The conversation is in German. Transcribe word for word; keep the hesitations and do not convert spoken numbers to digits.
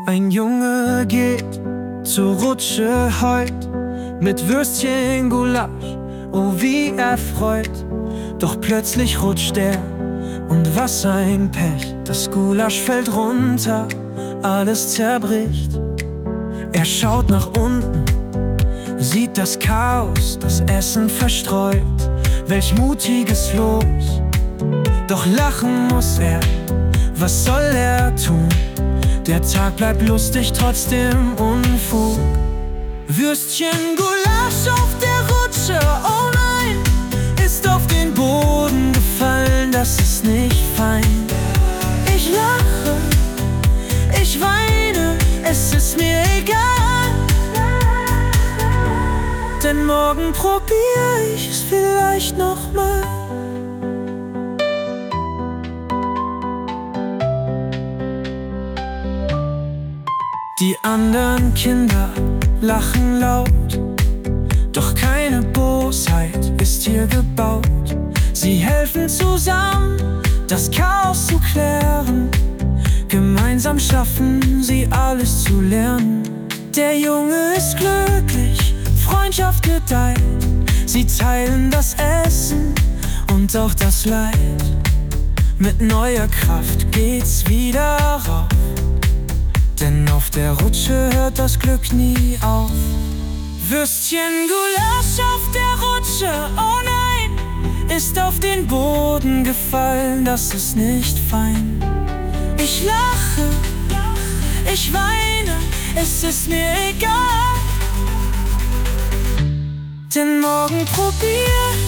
Ein Junge geht zur Rutsche heut, mit Würstchen Gulasch, oh wie er freut. Doch plötzlich rutscht er, und was ein Pech. Das Gulasch fällt runter, alles zerbricht. Er schaut nach unten, sieht das Chaos, das Essen verstreut. Welch mutiges Los, doch lachen muss er, was soll er tun? Der Tag bleibt lustig trotz dem Unfug. Würstchen Gulasch auf der Rutsche, oh nein, ist auf den Boden gefallen, das ist nicht fein. Ich lache, ich weine, es ist mir egal, denn morgen probier ich es vielleicht nochmal. Die anderen Kinder lachen laut, doch keine Bosheit ist hier gebaut. Sie helfen zusammen, das Chaos zu klären. Gemeinsam schaffen sie alles zu lernen. Der Junge ist glücklich, Freundschaft gedeiht. Sie teilen das Essen und auch das Leid. Mit neuer Kraft geht's wieder rauf, denn auf der Rutsche hört das Glück nie auf. Würstchen Gulasch auf der Rutsche, oh nein, ist auf den Boden gefallen, das ist nicht fein. Ich lache, ich weine, es ist mir egal, denn morgen probier